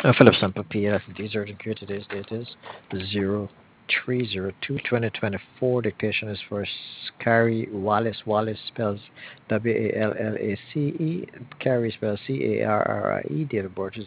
Philip Sample PL, these urgent care. Today's date is 03/02/2024. Dictation is for Carrie Wallace. Wallace spells Wallace. Carrie spells Carrie. Date of birth is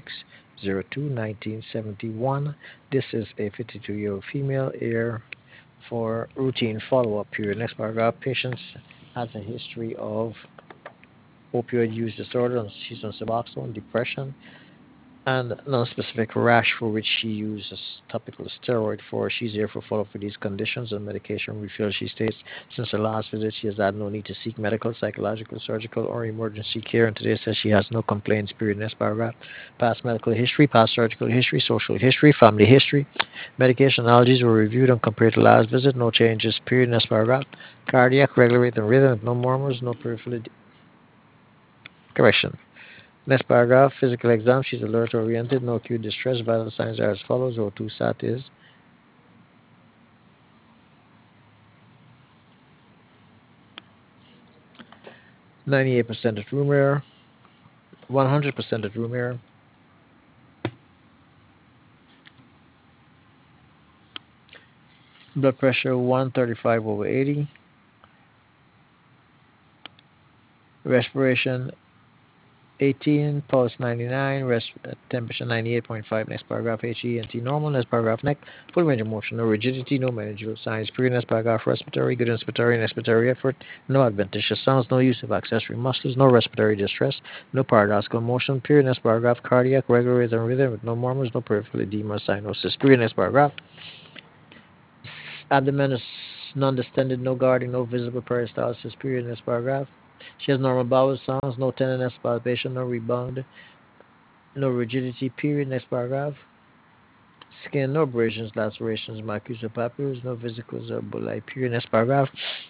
06/02/1971. This is a 52-year-old female here for routine follow-up period. Next paragraph. Patient has a history of opioid use disorder. She's on Suboxone, depression, and non-specific rash for which she uses topical steroid for. She's here for follow-up for these conditions and medication refill. She states since her last visit, she has had no need to seek medical, psychological, surgical, or emergency care, and today says she has no complaints. Period. Next paragraph. Past medical history, past surgical history, social history, family history. Medication allergies were reviewed and compared to last visit. No changes. Period. Next paragraph. Cardiac, regular rate and rhythm, no murmurs, no peripheral correction. Next paragraph, physical exam. She's alert oriented, no acute distress. Vital signs are as follows. O2 sat is 98% at room air, 100% at room air. Blood pressure 135 over 80. Respiration 18, pulse 99, temperature 98.5. Next paragraph, HENT normal. Next paragraph, neck, full range of motion, no rigidity, no managerial signs. Period. Next paragraph, respiratory, good inspiratory and expiratory effort, no adventitious sounds, no use of accessory muscles, no respiratory distress, no paradoxical motion. Period. Next paragraph, cardiac, regular rhythm with no murmurs, no peripheral edema, cyanosis. Period. Next paragraph, abdomen is non-distended, no guarding, no visible peristalsis. Period. Next paragraph. She has normal bowel sounds, no tenderness, palpation, no rebound, no rigidity. Period. Next paragraph. Skin, no abrasions, lacerations, marks or papillars, no vesicles or bullae. Period. Next paragraph.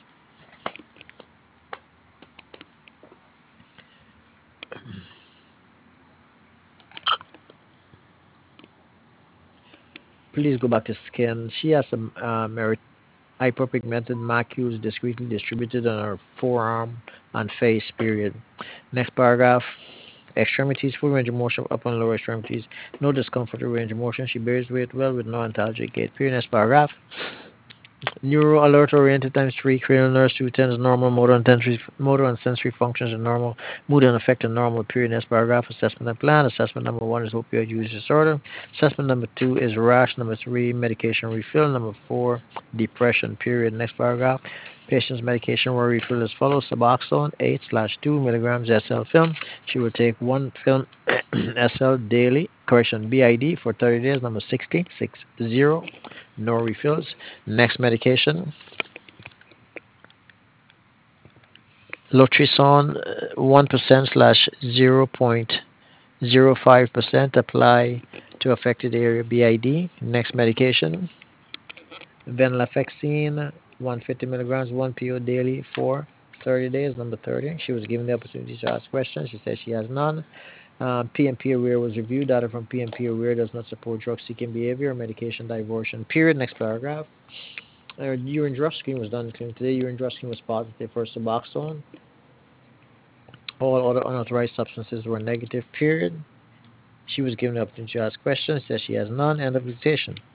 Please go back to skin. She has some hyperpigmented macules discretely distributed on her forearm and face. Period. Next paragraph. Extremities, full range of motion, upper and lower extremities, no discomfort or range of motion. She bears weight well with no antalgic gait. Period. Next paragraph. Neuro alert oriented times three, cranial nerves 210 is normal, motor and sensory functions are normal, mood and affect are normal. Period. Next paragraph. Assessment and plan. Assessment number one is opioid use disorder. Assessment number two is rash. Number three, medication refill. Number four, depression. Period. Next paragraph. Patient's medication were refilled as follows: Suboxone 8/2 milligrams SL film. She will take one film SL daily, correction BID for 30 days. Number 60. No refills. Next medication, Lotrisone 1% slash 0.05% apply to affected area BID. Next medication, venlafaxine 150 milligrams 1 PO daily for 30 days. Number 30. She was given the opportunity to ask questions. She says she has none. PMP aware was reviewed. Data from PMP aware does not support drug seeking behavior or medication diversion. Period. Next paragraph. Urine drug screen was done today. Urine drug screen was positive for Suboxone. All other unauthorized substances were negative. Period. She was given the opportunity to ask questions. Says she has none. End of dictation.